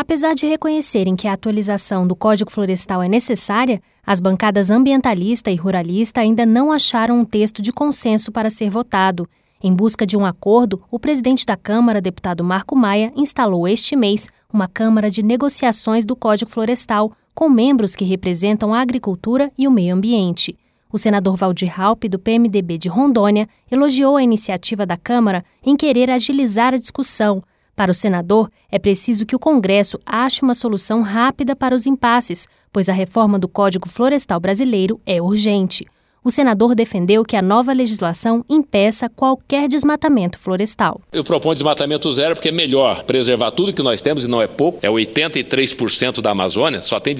Apesar de reconhecerem que a atualização do Código Florestal é necessária, as bancadas ambientalista e ruralista ainda não acharam um texto de consenso para ser votado. Em busca de um acordo, o presidente da Câmara, deputado Marco Maia, instalou este mês uma Câmara de Negociações do Código Florestal, com membros que representam a agricultura e o meio ambiente. O senador Valdir Raupp, do PMDB de Rondônia, elogiou a iniciativa da Câmara em querer agilizar a discussão. Para o senador, é preciso que o Congresso ache uma solução rápida para os impasses, pois a reforma do Código Florestal brasileiro é urgente. O senador defendeu que a nova legislação impeça qualquer desmatamento florestal. Eu proponho desmatamento zero porque é melhor preservar tudo que nós temos, e não é pouco. É 83% da Amazônia, só tem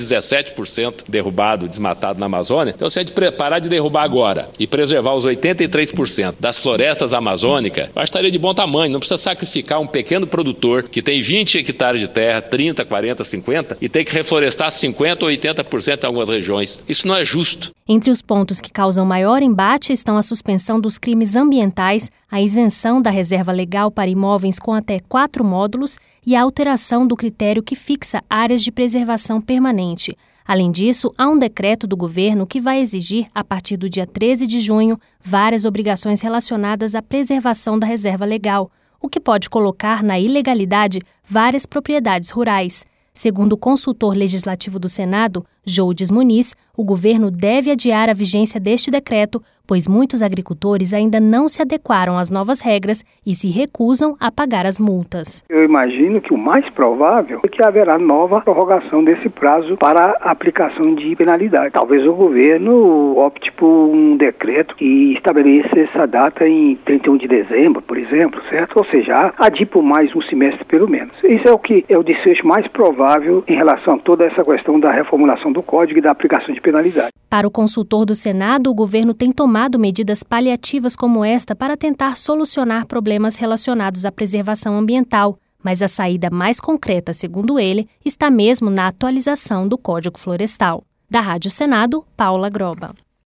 17% derrubado, desmatado na Amazônia. Então, se a gente parar de derrubar agora e preservar os 83% das florestas amazônicas, eu estaria de bom tamanho. Não precisa sacrificar um pequeno produtor que tem 20 hectares de terra, 30, 40, 50, e tem que reflorestar 50 ou 80% em algumas regiões. Isso não é justo. Entre os pontos que causam maior embate estão a suspensão dos crimes ambientais, a isenção da reserva legal para imóveis com até 4 módulos e a alteração do critério que fixa áreas de preservação permanente. Além disso, há um decreto do governo que vai exigir, a partir do dia 13 de junho, várias obrigações relacionadas à preservação da reserva legal, o que pode colocar na ilegalidade várias propriedades rurais. Segundo o consultor legislativo do Senado, Joudes Muniz, o governo deve adiar a vigência deste decreto, pois muitos agricultores ainda não se adequaram às novas regras e se recusam a pagar as multas. Eu imagino que o mais provável é que haverá nova prorrogação desse prazo para a aplicação de penalidade. Talvez o governo opte por um decreto que estabeleça essa data em 31 de dezembro, por exemplo, certo? Ou seja, adie por mais um semestre pelo menos. Isso é o que é o desfecho mais provável em relação a toda essa questão da reformulação do Código e da aplicação de penalidade. Para o consultor do Senado, o governo tem tomado medidas paliativas como esta para tentar solucionar problemas relacionados à preservação ambiental, mas a saída mais concreta, segundo ele, está mesmo na atualização do Código Florestal. Da Rádio Senado, Paula Groba.